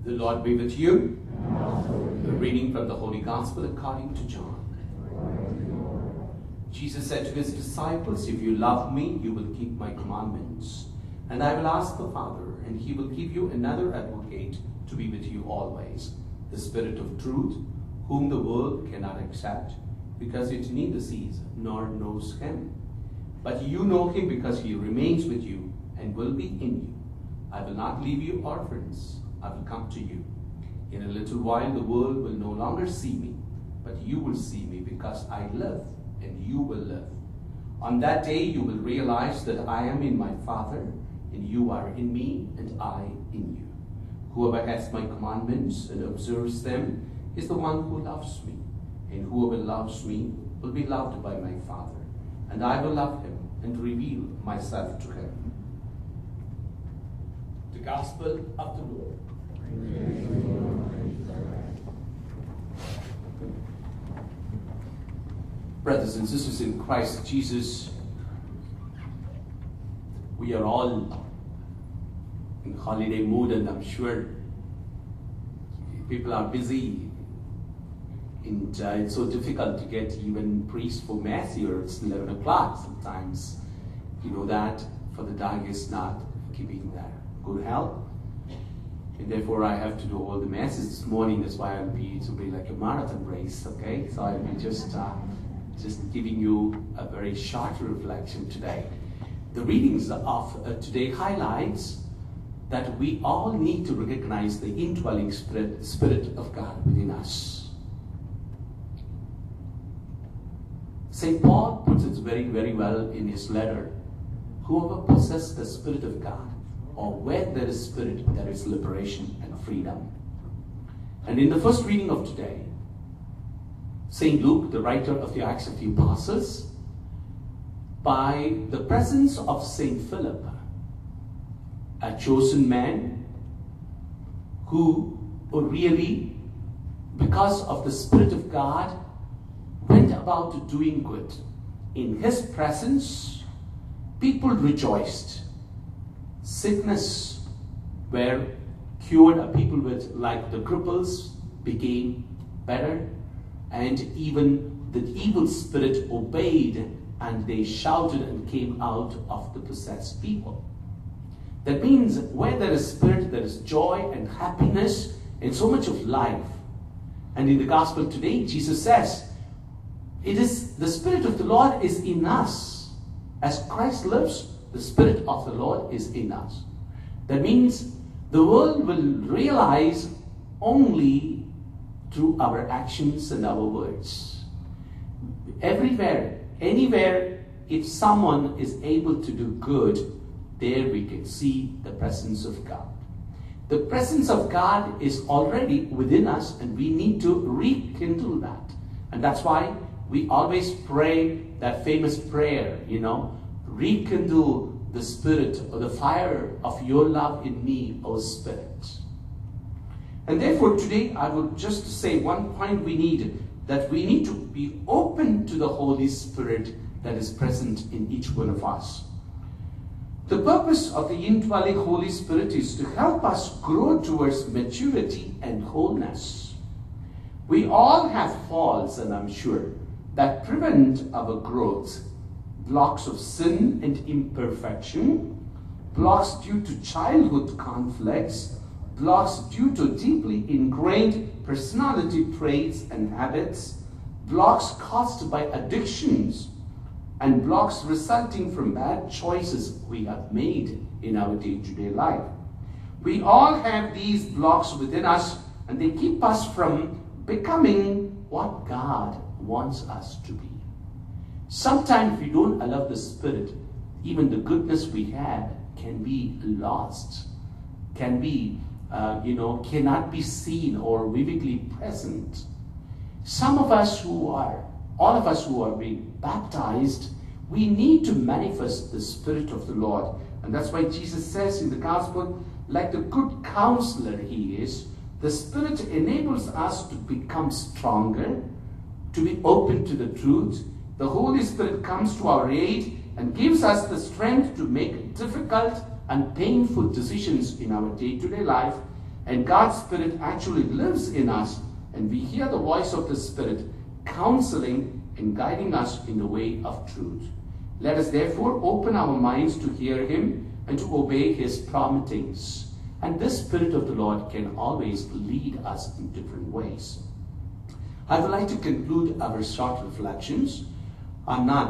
The Lord be with you. The reading from the Holy Gospel according to John. Jesus said to his disciples, "If you love me, you will keep my commandments. And I will ask the Father, and he will give you another advocate to be with you always, the Spirit of truth, whom the world cannot accept, because it neither sees nor knows him. But you know him because he remains with you and will be in you. I will not leave you orphans. I will come to you. In a little while the world will no longer see me, but you will see me, because I live and you will live. On that day you will realize that I am in my Father, and you are in me, and I in you. Whoever has my commandments and observes them is the one who loves me, and whoever loves me will be loved by my Father, and I will love him and reveal myself to him." The Gospel of the Lord. Brothers and sisters in Christ Jesus, we are all in holiday mood, and I'm sure people are busy, and it's so difficult to get even priests for Mass here. It's 11 o'clock sometimes. You know that, for the dog is not keeping good health. And therefore I have to do all the Masses this morning. That's why it'll be like a marathon race, okay? So I'll be just giving you a very short reflection today. The readings of today highlights that we all need to recognize the indwelling Spirit of God within us. St. Paul puts it very, very well in his letter. Whoever possesses the Spirit of God, or where there is Spirit, there is liberation and freedom. And in the first reading of today, St. Luke, the writer of the Acts of the Apostles, by the presence of St. Philip, a chosen man who really, because of the Spirit of God, went about doing good. In his presence, people rejoiced. Sickness were cured, people with, like the cripples, became better, and even the evil spirit obeyed, and they shouted and came out of the possessed people. That means where there is Spirit, there is joy and happiness and so much of life. And in the Gospel today, Jesus says, it is the Spirit of the Lord is in us. As Christ lives, the Spirit of the Lord is in us. That means the world will realize only through our actions and our words. Everywhere, anywhere, if someone is able to do good, there we can see the presence of God. The presence of God is already within us, and we need to rekindle that. And that's why we always pray that famous prayer, rekindle the Spirit or the fire of your love in me, O Spirit. And therefore today I would just say one point we need to be open to the Holy Spirit that is present in each one of us. The purpose of the indwelling Holy Spirit is to help us grow towards maturity and wholeness. We all have faults, and I'm sure, that prevent our growth. Blocks of sin and imperfection, blocks due to childhood conflicts, blocks due to deeply ingrained personality traits and habits, blocks caused by addictions, and blocks resulting from bad choices we have made in our day-to-day life. We all have these blocks within us, and they keep us from becoming what God wants us to be. Sometimes if we don't allow the Spirit, even the goodness we had can be lost, cannot be seen or vividly present. All of us who are being baptized, we need to manifest the Spirit of the Lord. And that's why Jesus says in the Gospel, like the good counselor he is, the Spirit enables us to become stronger, to be open to the truth. The Holy Spirit comes to our aid and gives us the strength to make difficult and painful decisions in our day-to-day life. And God's Spirit actually lives in us, and we hear the voice of the Spirit counseling and guiding us in the way of truth. Let us therefore open our minds to hear Him and to obey His promptings. And this Spirit of the Lord can always lead us in different ways. I would like to conclude our short reflections. We are not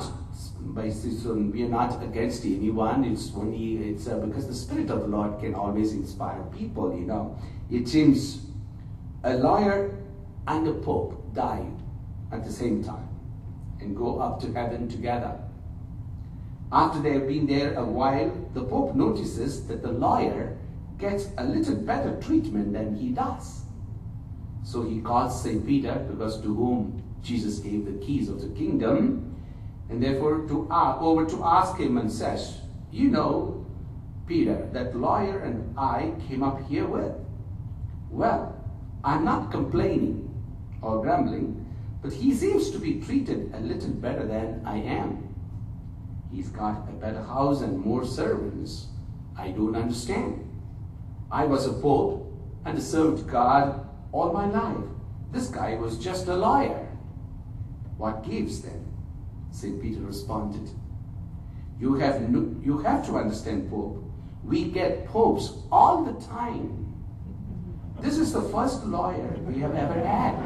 against anyone. It's because the Spirit of the Lord can always inspire people, you know. It seems a lawyer and a pope died at the same time and go up to heaven together. After they have been there a while, the pope notices that the lawyer gets a little better treatment than he does. So he calls St. Peter, because to whom Jesus gave the keys of the kingdom, and therefore over to ask him, and says, you know, Peter, that lawyer and I came up here with. Well, I'm not complaining or grumbling, but he seems to be treated a little better than I am. He's got a better house and more servants. I don't understand. I was a pope and served God all my life. This guy was just a lawyer. What gives then? St. Peter responded, you have to understand, Pope. We get popes all the time. This is the first lawyer we have ever had.